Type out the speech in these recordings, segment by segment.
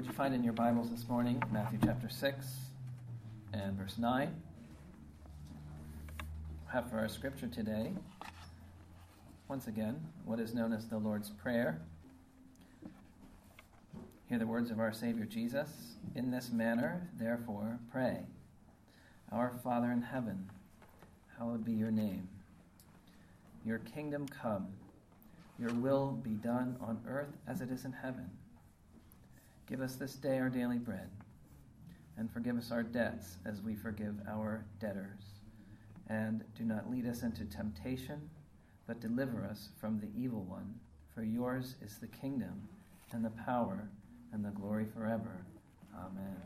would you find in your Bibles this morning, Matthew chapter 6 and verse 9. Have for our scripture today, once again, what is known as the Lord's Prayer. Hear the words of our Savior Jesus. In this manner, therefore, pray. Our Father in heaven, hallowed be your name. Your kingdom come. Your will be done on earth as it is in heaven. Give us this day our daily bread, and forgive us our debts as we forgive our debtors. And do not lead us into temptation, but deliver us from the evil one. For yours is the kingdom, and the power, and the glory forever. Amen.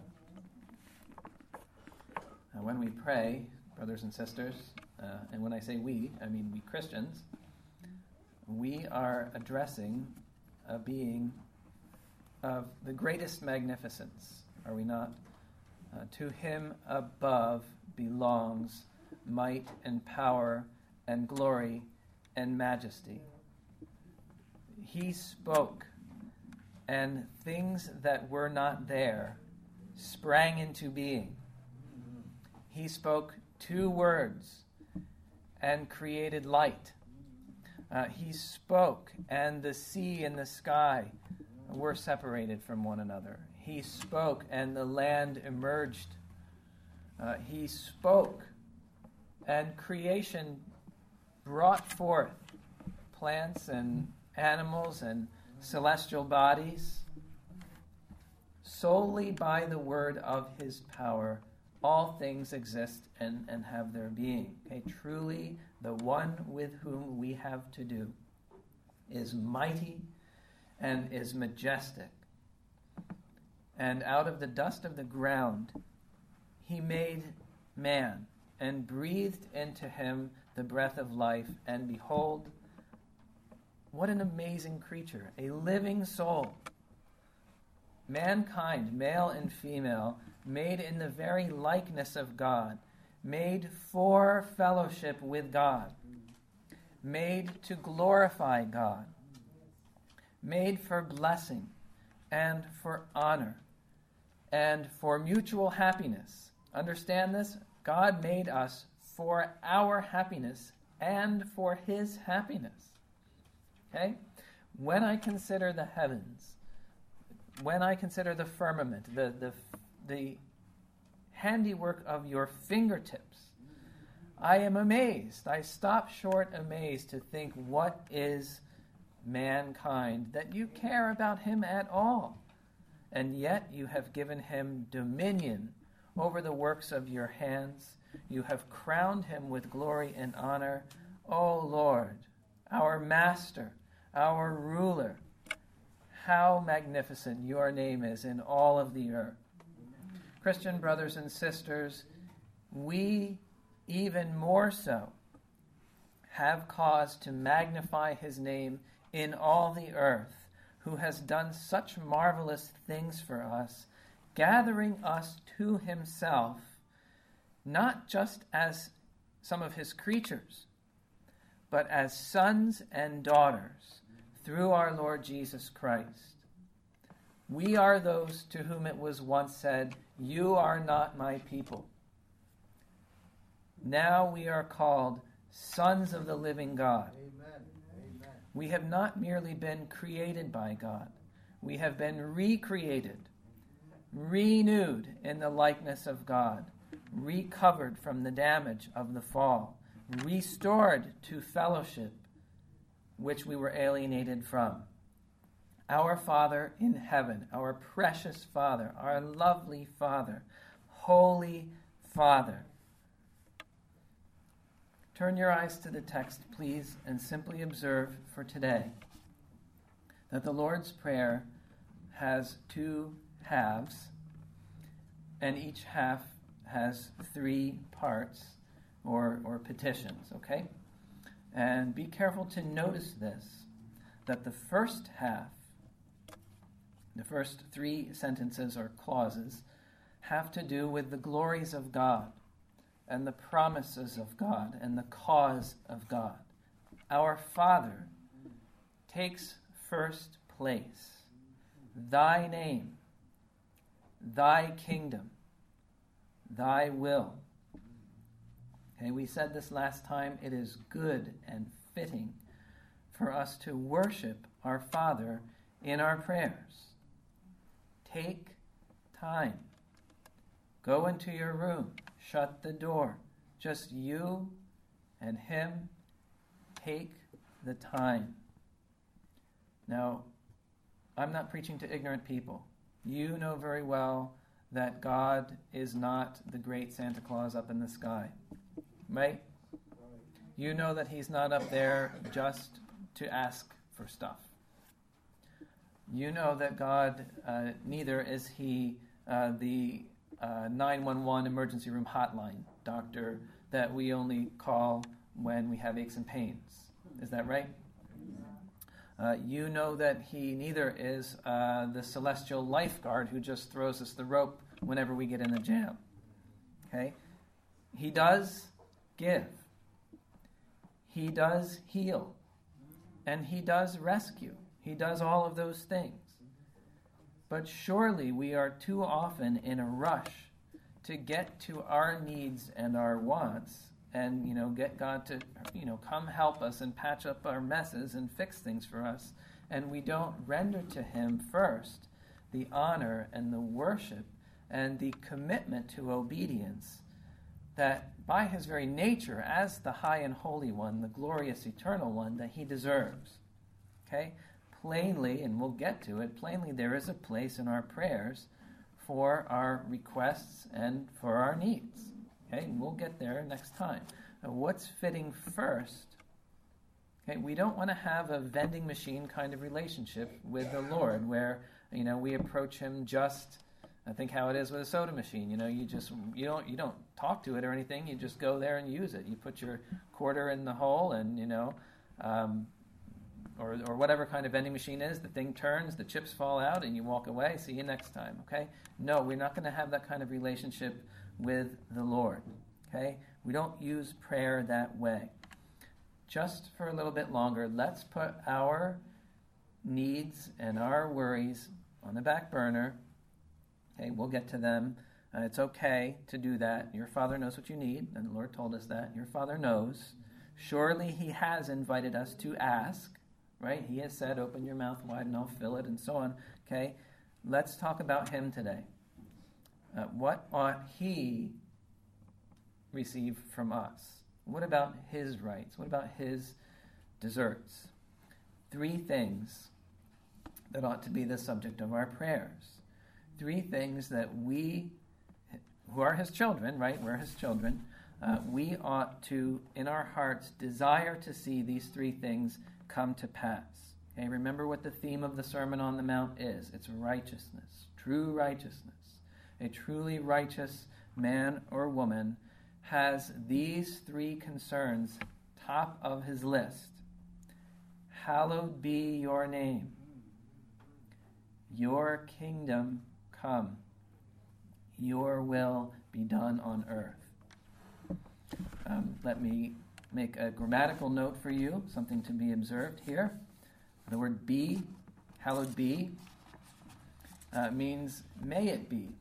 Now, when we pray, brothers and sisters, and when I say we, I mean we Christians, we are addressing a being of the greatest magnificence, are we not? To him above belongs might and power and glory and majesty. He spoke, and things that were not there sprang into being. He spoke 2 words and created light. He spoke, and the sea and the sky were separated from one another. He spoke, and the land emerged. He spoke, and creation brought forth plants and animals and celestial bodies. Solely by the word of his power, all things exist and have their being. Okay, truly, the one with whom we have to do is mighty and is majestic. And out of the dust of the ground, he made man and breathed into him the breath of life. And behold, what an amazing creature, a living soul. Mankind, male and female, made in the very likeness of God, made for fellowship with God, made to glorify God, made for blessing and for honor and for mutual happiness. Understand this? God made us for our happiness and for his happiness. Okay? When I consider the heavens, when I consider the firmament, the handiwork of your fingertips, I am amazed. I stop short amazed to think, what is mankind that you care about him at all? And yet you have given him dominion over the works of your hands. You have crowned him with glory and honor. O Lord, our master, our ruler, how magnificent your name is in all of the earth. Christian brothers and sisters, we even more so have cause to magnify his name in all the earth, who has done such marvelous things for us, gathering us to himself, not just as some of his creatures, but as sons and daughters through our Lord Jesus Christ. We are those to whom it was once said, "You are not my people." Now we are called sons of the living God. Amen. Amen. We have not merely been created by God. We have been recreated, renewed in the likeness of God, recovered from the damage of the fall, restored to fellowship which we were alienated from. Our Father in heaven, our precious Father, our lovely Father, Holy Father. Turn your eyes to the text, please, and simply observe for today that the Lord's Prayer has 2 halves, and each half has 3 parts or petitions, okay? And be careful to notice this, that the first half, the first 3 sentences or clauses, have to do with the glories of God and the promises of God and the cause of God. Our Father takes first place. Thy name thy kingdom, thy will. Okay, we said this last time, it is good and fitting for us to worship our Father in our prayers. Take time. Go into your room. Shut the door. Just you and him. Take the time. Now, I'm not preaching to ignorant people. You know very well that God is not the great Santa Claus up in the sky. Right? You know that he's not up there just to ask for stuff. You know that God, neither is he the 911 emergency room hotline doctor that we only call when we have aches and pains. Is that right? You know that he neither is the celestial lifeguard who just throws us the rope whenever we get in a jam. Okay? He does give. He does heal. And he does rescue. He does all of those things. But surely we are too often in a rush to get to our needs and our wants and, get God to, come help us and patch up our messes and fix things for us. And we don't render to him first the honor and the worship and the commitment to obedience that by his very nature, as the high and holy one, the glorious eternal one, that he deserves. Okay? Plainly, and we'll get to it, plainly there is a place in our prayers for our requests and for our needs. Okay? We'll get there next time. Now, what's fitting first? Okay? We don't want to have a vending machine kind of relationship with the Lord where, we approach him just, I think how it is with a soda machine. You don't talk to it or anything. You just go there and use it. You put your quarter in the hole, and or whatever kind of vending machine is. The thing turns, the chips fall out, and you walk away. See you next time. Okay? No, we're not going to have that kind of relationship with the Lord. Okay? We don't use prayer that way. Just for a little bit longer, let's put our needs and our worries on the back burner. Okay, we'll get to them. It's okay to do that. Your Father knows what you need, and the Lord told us that. Your Father knows. Surely he has invited us to ask, right? He has said, open your mouth wide and I'll fill it, and so on. Okay, let's talk about him today. What ought he receive from us? What about his rights? What about his deserts? 3 things that ought to be the subject of our prayers. 3 things that we, who are his children, right? We're his children. We ought to, in our hearts, desire to see these 3 things come to pass. Okay, remember what the theme of the Sermon on the Mount is. It's righteousness, true righteousness. A truly righteous man or woman has these 3 concerns top of his list. Hallowed be your name. Your kingdom come. Your will be done on earth. Let me make a grammatical note for you, something to be observed here. The word be, hallowed be, means may it be.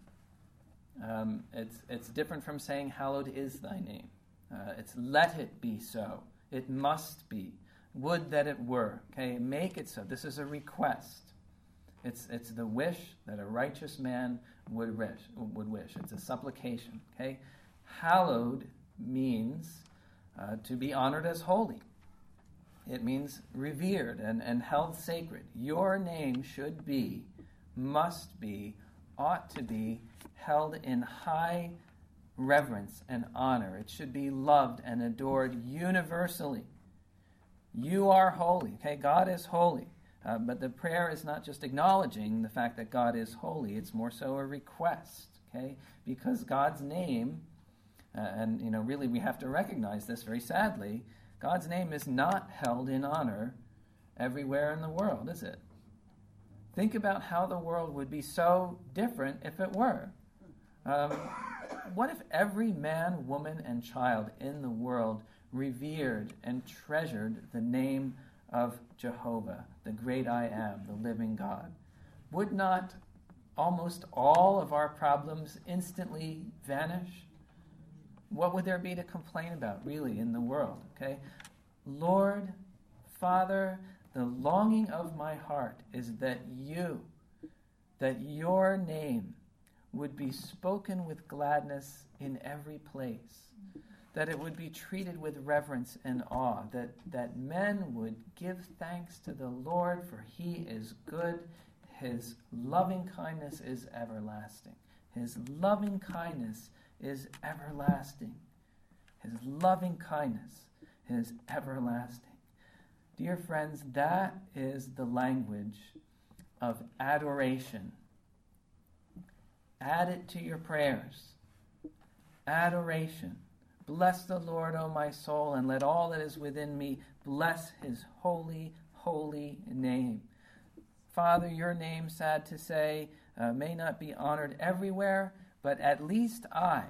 It's different from saying hallowed is thy name. It's let it be so. It must be. Would that it were. Okay, make it so. This is a request. It's the wish that a righteous man would wish. It's a supplication. Okay, hallowed means to be honored as holy. It means revered and held sacred. Your name should be, must be, ought to be held in high reverence and honor. It should be loved and adored universally. You are holy. Okay, God is holy. But the prayer is not just acknowledging the fact that God is holy. It's more so a request. Okay, because God's name, and really we have to recognize this very sadly, God's name is not held in honor everywhere in the world, is it? Think about how the world would be so different if it were. What if every man, woman, and child in the world revered and treasured the name of Jehovah, the great I am, the living God? Would not almost all of our problems instantly vanish? What would there be to complain about, really, in the world? Okay, Lord, Father, the longing of my heart is that your name would be spoken with gladness in every place, that it would be treated with reverence and awe, that men would give thanks to the Lord, for he is good. His loving kindness is everlasting. His loving kindness is everlasting. His loving kindness is everlasting. Dear friends, that is the language of adoration. Add it to your prayers. Adoration. Bless the Lord, O my soul, and let all that is within me bless his holy, holy name. Father, your name, sad to say, may not be honored everywhere, but at least I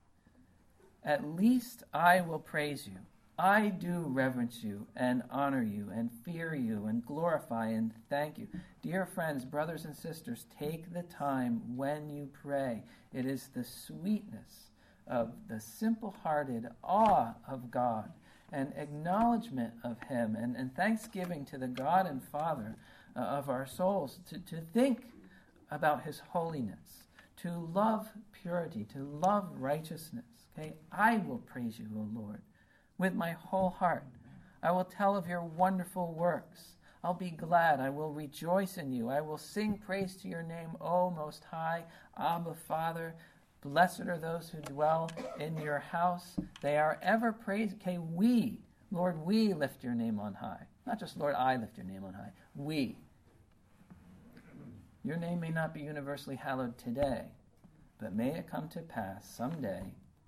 will praise you. I do reverence you and honor you and fear you and glorify and thank you. Dear friends, brothers and sisters, take the time when you pray. It is the sweetness of the simple-hearted awe of God and acknowledgement of him and thanksgiving to the God and Father of our souls to think about his holiness, to love purity, to love righteousness. Okay, I will praise you, O Lord, with my whole heart. I will tell of your wonderful works. I'll be glad. I will rejoice in you. I will sing praise to your name, O Most High, Abba, Father. Blessed are those who dwell in your house. They are ever praised. Okay, Lord, we lift your name on high. Not just, Lord, I lift your name on high. We. Your name may not be universally hallowed today, but may it come to pass someday,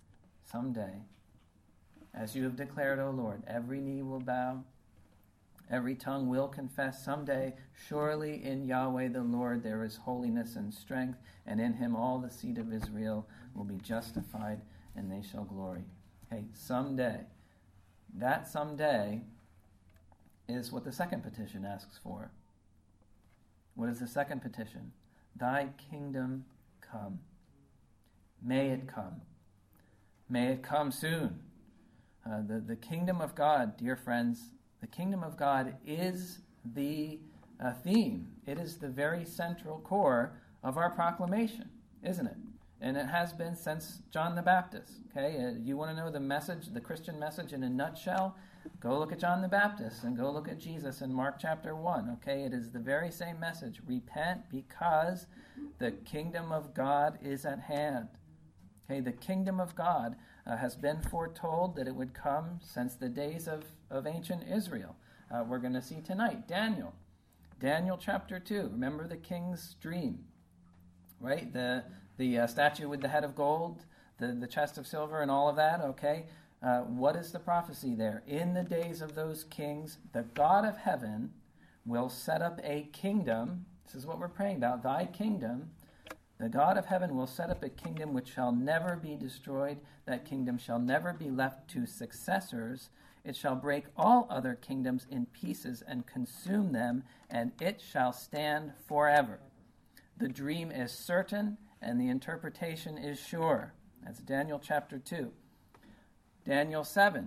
as you have declared, O Lord, every knee will bow, every tongue will confess someday, surely in Yahweh the Lord there is holiness and strength, and in him all the seed of Israel will be justified, and they shall glory. Okay, someday. That someday is what the second petition asks for. What is the second petition? Thy kingdom come. May it come. May it come soon. The kingdom of God, dear friends, the kingdom of God is the theme. It is the very central core of our proclamation, isn't it? And it has been since John the Baptist. Okay, you want to know the message, the Christian message in a nutshell? Go look at John the Baptist and go look at Jesus in Mark chapter 1. Okay, it is the very same message. Repent because the kingdom of God is at hand. Okay, the kingdom of God has been foretold that it would come since the days of ancient Israel. We're going to see tonight Daniel chapter 2. Remember the king's dream, right? The statue with the head of gold, the chest of silver, and all of that. Okay, what is the prophecy there? In the days of those kings, the God of heaven will set up a kingdom. This is what we're praying about. Thy kingdom. The God of heaven will set up a kingdom which shall never be destroyed. That kingdom shall never be left to successors. It shall break all other kingdoms in pieces and consume them, and it shall stand forever. The dream is certain, and the interpretation is sure. That's Daniel chapter 2. Daniel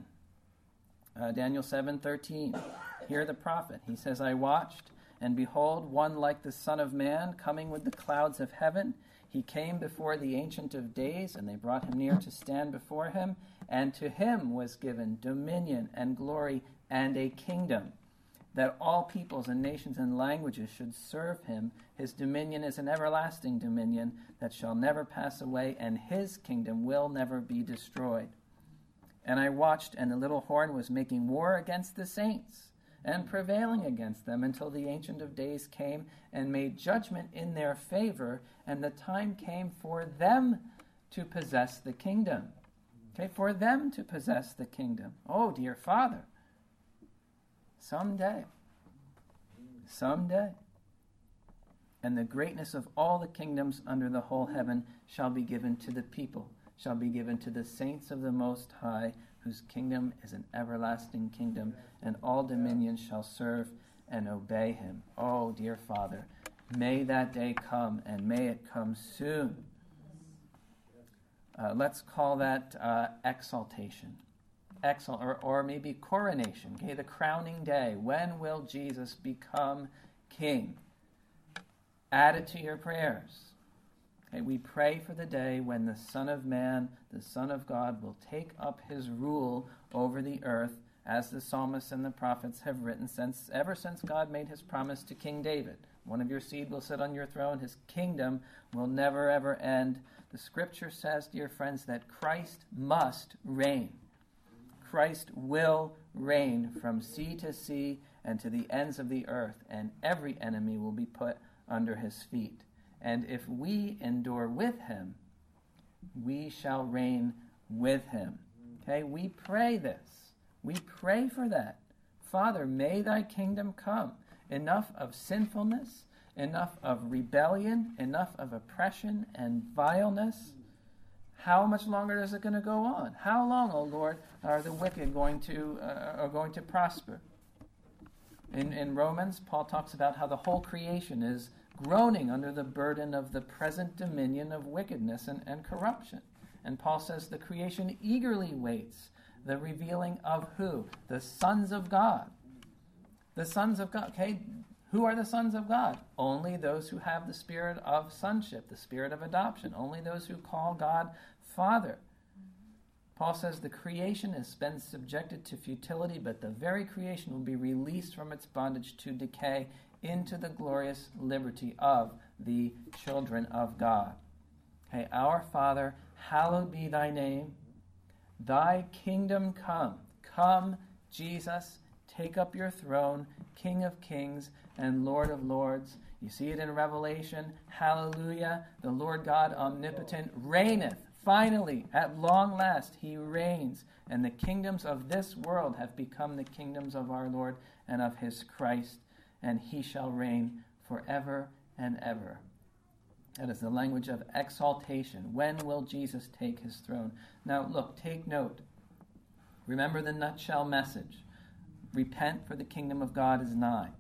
7:13. Hear the prophet. He says, I watched, and behold, one like the Son of Man coming with the clouds of heaven. He came before the Ancient of Days, and they brought him near to stand before him. And to him was given dominion and glory and a kingdom, that all peoples and nations and languages should serve him. His dominion is an everlasting dominion that shall never pass away, and his kingdom will never be destroyed. And I watched, and the little horn was making war against the saints, and prevailing against them until the Ancient of Days came and made judgment in their favor, and the time came for them to possess the kingdom. Okay, for them to possess the kingdom. Oh, dear Father, someday, and the greatness of all the kingdoms under the whole heaven shall be given to the people, shall be given to the saints of the Most High, whose kingdom is an everlasting kingdom, and all dominions shall serve and obey him. Oh, dear Father, May that day come, and may it come soon. Let's call that exaltation. Or maybe coronation, okay, the crowning day. When will Jesus become king? Add it to your prayers. Okay, we pray for the day when the Son of Man, the Son of God, will take up his rule over the earth, as the psalmists and the prophets have written ever since God made his promise to King David. One of your seed will sit on your throne. His kingdom will never, ever end. The scripture says, dear friends, that Christ must reign. Christ will reign from sea to sea and to the ends of the earth, and every enemy will be put under his feet. And if we endure with him, we shall reign with him. Okay, we pray this. We pray for that. Father, may thy kingdom come. Enough of sinfulness, enough of rebellion, enough of oppression and vileness. How much longer is it going to go on? How long, O Lord, are the wicked going to prosper? In Romans, Paul talks about how the whole creation is groaning under the burden of the present dominion of wickedness and corruption. And Paul says the creation eagerly waits the revealing of who? The sons of God. The sons of God. Okay, who are the sons of God? Only those who have the spirit of sonship, the spirit of adoption. Only those who call God Father. Paul says the creation has been subjected to futility, but the very creation will be released from its bondage to decay into the glorious liberty of the children of God. Okay, our Father, hallowed be thy name. Thy kingdom come. Come, Jesus, take up your throne, King of kings and Lord of lords. You see it in Revelation. Hallelujah. The Lord God omnipotent reigneth. Finally, at long last, he reigns. And the kingdoms of this world have become the kingdoms of our Lord and of his Christ. And he shall reign forever and ever. That is the language of exaltation. When will Jesus take his throne? Now, look, take note. Remember the nutshell message. Repent, for the kingdom of God is nigh.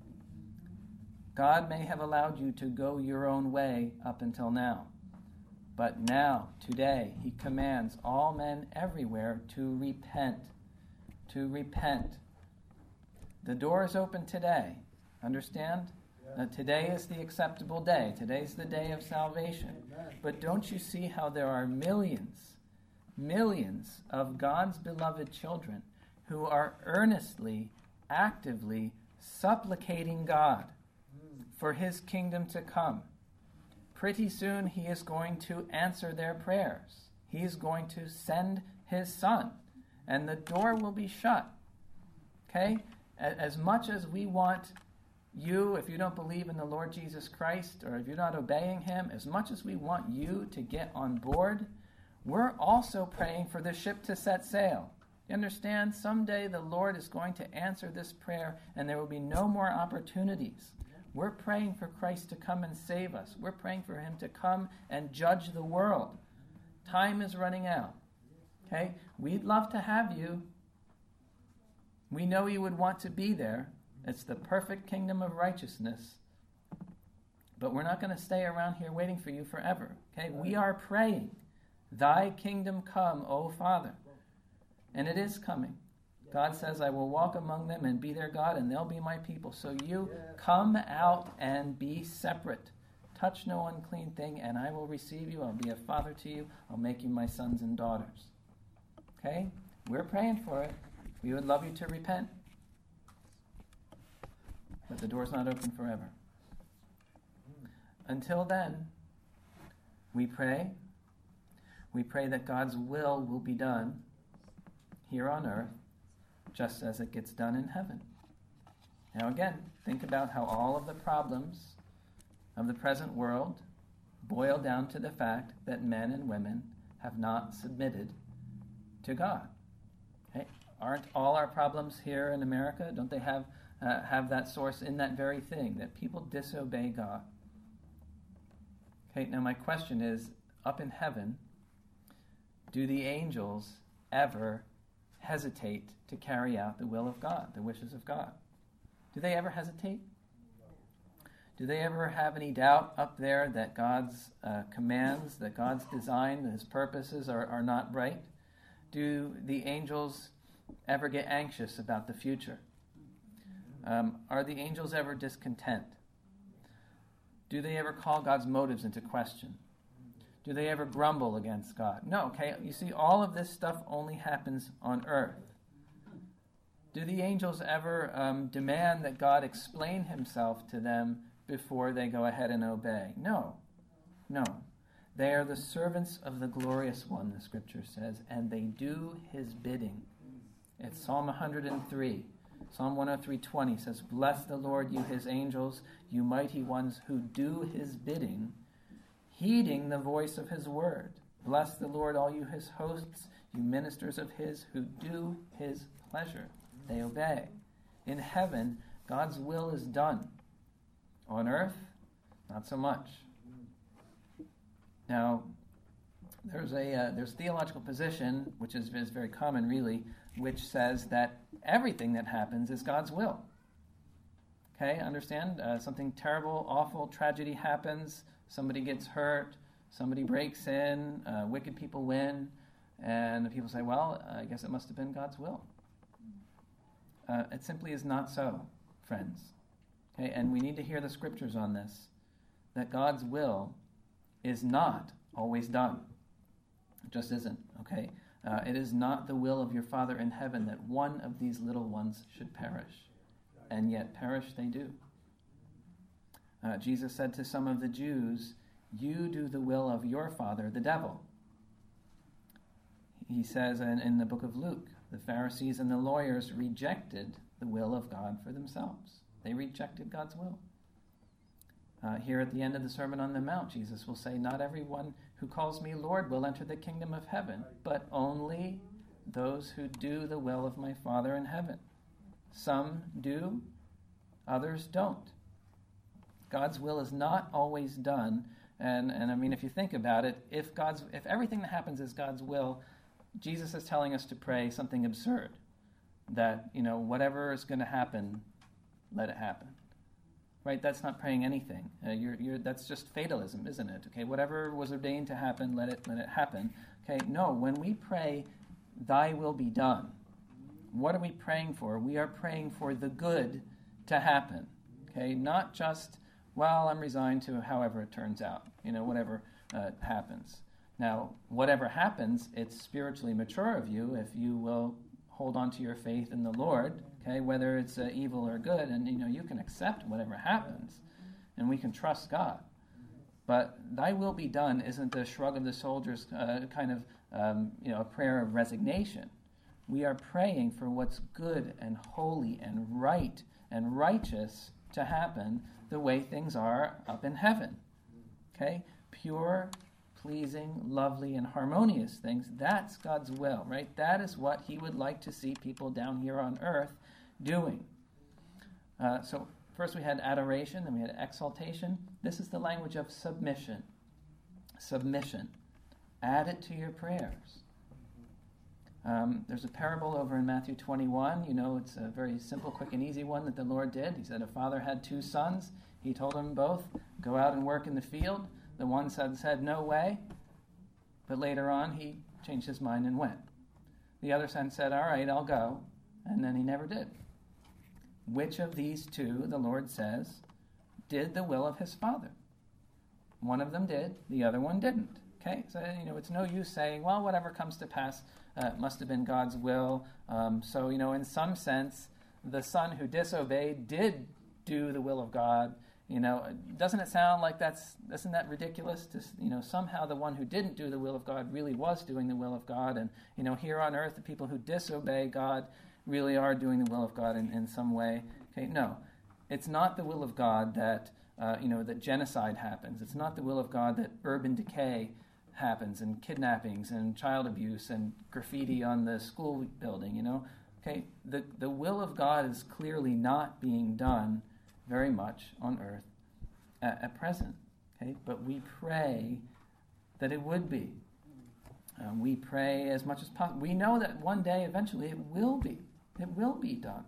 God may have allowed you to go your own way up until now. But now, today, he commands all men everywhere to repent. To repent. The door is open today. Understand? Today is the acceptable day. Today's the day of salvation. But don't you see how there are millions of God's beloved children who are earnestly, actively supplicating God for his kingdom to come? Pretty soon he is going to answer their prayers. He is going to send his Son, and the door will be shut. Okay? As much as we want you, if you don't believe in the Lord Jesus Christ, or if you're not obeying him, as much as we want you to get on board, we're also praying for the ship to set sail. You understand? Someday the Lord is going to answer this prayer, and there will be no more opportunities. We're praying for Christ to come and save us. We're praying for him to come and judge the world. Time is running out. Okay? We'd love to have you. We know you would want to be there. It's the perfect kingdom of righteousness. But we're not going to stay around here waiting for you forever. Okay? We are praying, thy kingdom come, O Father. And it is coming. God says, I will walk among them and be their God, and they'll be my people. So you come out and be separate. Touch no unclean thing, and I will receive you. I'll be a father to you. I'll make you my sons and daughters. Okay? We're praying for it. We would love you to repent. But the door's not open forever. Until then, we pray. We pray that God's will be done here on earth, just as it gets done in heaven. Now again, think about how all of the problems of the present world boil down to the fact that men and women have not submitted to God. Okay? Aren't all our problems here in America, don't they have that source in that very thing, that people disobey God? Okay, now my question is, up in heaven, do the angels ever hesitate to carry out the will of God, the wishes of God? Do they ever hesitate? Do they ever have any doubt up there that God's commands, that God's design, His purposes are not right? Do the angels ever get anxious about the future? Are the angels ever discontent? Do they ever call God's motives into question? Do they ever grumble against God? No, okay? You see, all of this stuff only happens on earth. Do the angels ever demand that God explain Himself to them before they go ahead and obey? No. No. They are the servants of the glorious one, the Scripture says, and they do His bidding. It's Psalm 103. Psalm 103:20 says, "Bless the Lord, you His angels, you mighty ones who do His bidding, heeding the voice of His word. Bless the Lord, all you His hosts, you ministers of His who do His pleasure." They obey. In heaven, God's will is done. On earth, not so much. Now, there's theological position, which is very common, really, which says that everything that happens is God's will. Okay, understand? Something terrible, awful, tragedy happens, somebody gets hurt, somebody breaks in, wicked people win, and the people say, well, I guess it must have been God's will. It simply is not so, friends. Okay, and we need to hear the Scriptures on this, that God's will is not always done. It just isn't, okay? It is not the will of your Father in heaven that one of these little ones should perish, and yet perish they do. Jesus said to some of the Jews, "You do the will of your father, the devil." He says in the book of Luke, the Pharisees and the lawyers rejected the will of God for themselves. They rejected God's will. Here at the end of the Sermon on the Mount, Jesus will say, "Not everyone who calls me Lord will enter the kingdom of heaven, but only those who do the will of my Father in heaven." Some do, others don't. God's will is not always done, and I mean, if you think about it, if everything that happens is God's will, Jesus is telling us to pray something absurd, that, whatever is going to happen, let it happen. Right? That's not praying anything. That's just fatalism, isn't it? Okay, whatever was ordained to happen, let it happen. Okay, no, when we pray, "Thy will be done," what are we praying for? We are praying for the good to happen. Okay, not just, well, I'm resigned to however it turns out. Whatever happens. Now, whatever happens, it's spiritually mature of you if you will hold on to your faith in the Lord. Okay, whether it's evil or good, and you can accept whatever happens, and we can trust God. But "Thy will be done" isn't the shrug of the shoulders kind of a prayer of resignation. We are praying for what's good and holy and right and righteous to happen the way things are up in heaven. Okay, pure, pleasing, lovely, and harmonious things. That's God's will, right? That is what He would like to see people down here on earth doing. So first we had adoration, then we had exaltation. This is the language of submission. Submission. Add it to your prayers. There's a parable over in Matthew 21. It's a very simple, quick, and easy one that the Lord did. He said a father had 2 sons. He told them both, "Go out and work in the field." The one son said, "No way." But later on, he changed his mind and went. The other son said, "All right, I'll go." And then he never did. Which of these 2, the Lord says, did the will of his father? One of them did, the other one didn't. Okay, so it's no use saying, well, whatever comes to pass must have been God's will. So in some sense, the son who disobeyed did do the will of God. Doesn't it sound like isn't that ridiculous? Somehow the one who didn't do the will of God really was doing the will of God, and here on earth, the people who disobey God really are doing the will of God in some way. Okay, no, it's not the will of God that that genocide happens. It's not the will of God that urban decay happens, and kidnappings, and child abuse, and graffiti on the school building. Okay, the will of God is clearly not being done very much on earth at present. Okay, but we pray that it would be. We pray as much as possible. We know that one day, eventually, it will be. It will be done.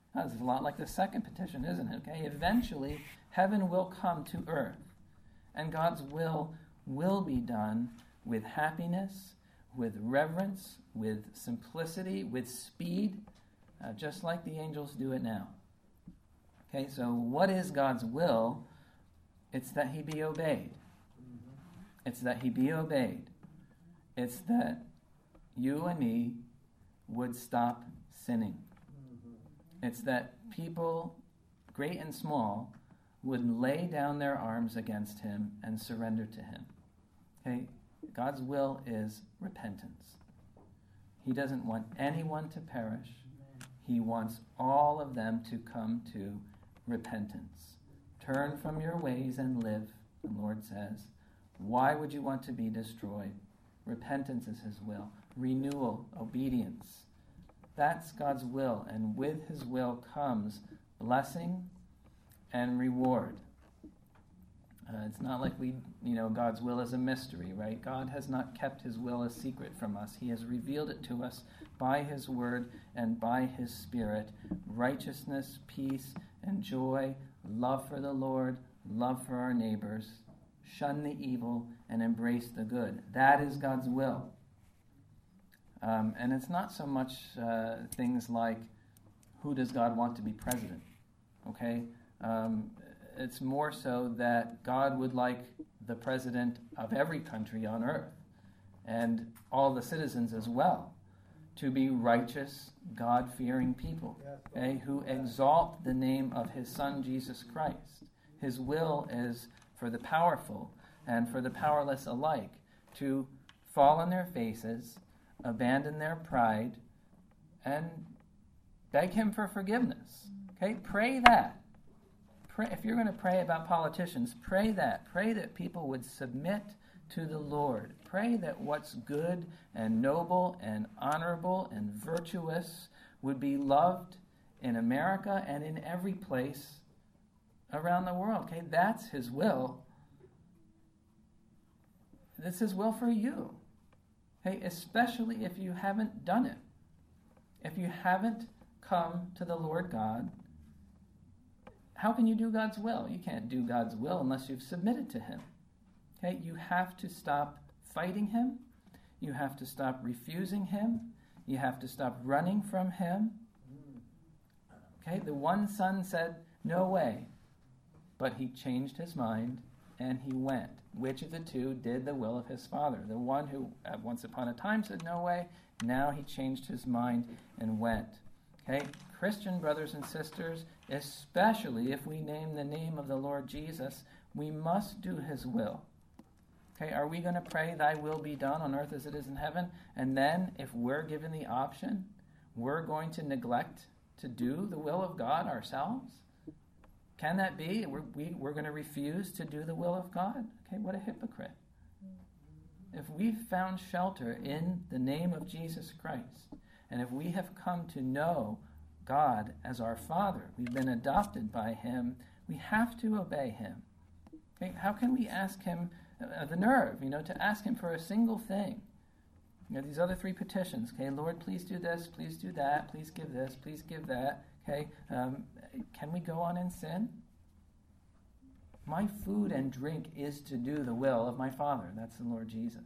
This is a lot like the second petition, isn't it? Okay, eventually heaven will come to earth, and God's will be done with happiness, with reverence, with simplicity, with speed, just like the angels do it now. Okay, so what is God's will? It's that he be obeyed. It's that he be obeyed. It's that you and me would stop sinning. It's that people, great and small, would lay down their arms against him and surrender to him. Okay? God's will is repentance. He doesn't want anyone to perish. He wants all of them to come to repentance. Turn from your ways and live, the Lord says. Why would you want to be destroyed? Repentance is his will. Renewal, obedience. That's God's will, and with his will comes blessing and reward. It's not like God's will is a mystery, right? God has not kept his will a secret from us. He has revealed it to us by his word and by his Spirit. Righteousness, peace, and joy, love for the Lord, love for our neighbors, shun the evil, and embrace the good. That is God's will. And it's not so much things like, who does God want to be president? Okay? It's more so that God would like the president of every country on earth, and all the citizens as well, to be righteous, God-fearing people, okay, who exalt the name of his Son, Jesus Christ. His will is for the powerful and for the powerless alike to fall on their faces, abandon their pride, and beg him for forgiveness. Okay, pray that. If you're going to pray about politicians, pray that. Pray that people would submit to the Lord. Pray that what's good and noble and honorable and virtuous would be loved in America and in every place around the world. Okay, that's his will. That's his will for you. Okay, especially if you haven't done it. If you haven't come to the Lord God, how can you do God's will? You can't do God's will unless you've submitted to him. Okay, you have to stop fighting him. You have to stop refusing him. You have to stop running from him. Okay, the one son said, no way. But he changed his mind and he went. Which of the two did the will of his father? The one who at once upon a time said no way, now he changed his mind and went. Okay, Christian brothers and sisters, especially if we name the name of the Lord Jesus, we must do his will. Okay, are we going to pray, thy will be done on earth as it is in heaven? And then, if we're given the option, we're going to neglect to do the will of God ourselves? Can that be? We're going to refuse to do the will of God? Okay, what a hypocrite. If we've found shelter in the name of Jesus Christ, and if we have come to know God as our Father, we've been adopted by him, we have to obey him. Okay, how can we ask him, the nerve, to ask him for a single thing? These other three petitions, okay, Lord, please do this, please do that, please give this, please give that, okay, can we go on in sin? My food and drink is to do the will of my Father. That's the Lord Jesus.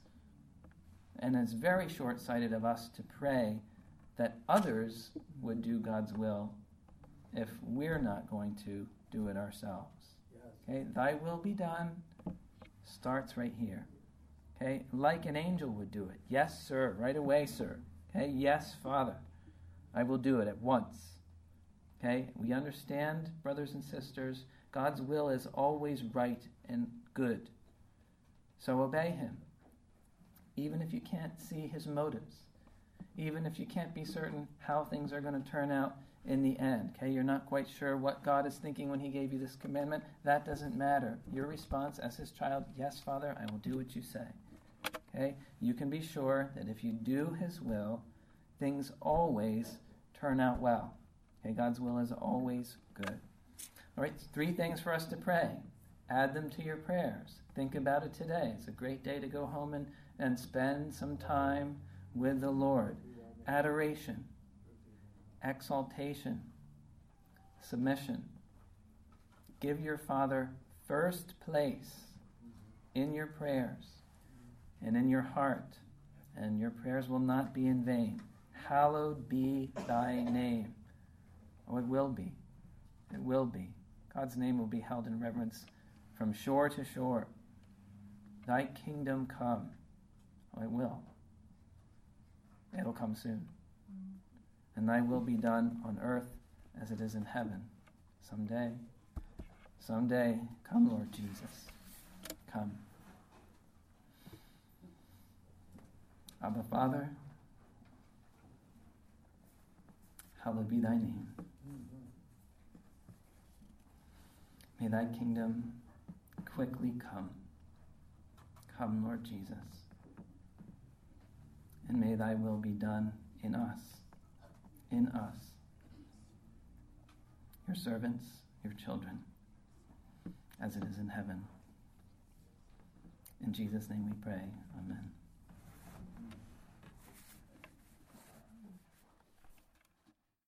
And it's very short-sighted of us to pray that others would do God's will if we're not going to do it ourselves. Okay, thy will be done starts right here. Okay, like an angel would do it. Yes, sir, right away, sir. Okay, yes, Father, I will do it at once. Okay, we understand, brothers and sisters, God's will is always right and good. So obey him. Even if you can't see his motives. Even if you can't be certain how things are going to turn out in the end. Okay, you're not quite sure what God is thinking when he gave you this commandment. That doesn't matter. Your response as his child, yes, Father, I will do what you say. Okay, you can be sure that if you do his will, things always turn out well. Okay, God's will is always good. All right, 3 things for us to pray. Add them to your prayers. Think about it today. It's a great day to go home and spend some time with the Lord. Adoration, exaltation, submission. Give your Father first place in your prayers and in your heart, and your prayers will not be in vain. Hallowed be thy name. Oh, it will be. It will be. God's name will be held in reverence from shore to shore. Thy kingdom come. Oh, it will. It'll come soon. And thy will be done on earth as it is in heaven. Someday. Someday. Come, Lord Jesus. Come. Abba, Father, hallowed be thy name. May thy kingdom quickly come. Come, Lord Jesus. And may thy will be done in us, your servants, your children, as it is in heaven. In Jesus' name we pray. Amen.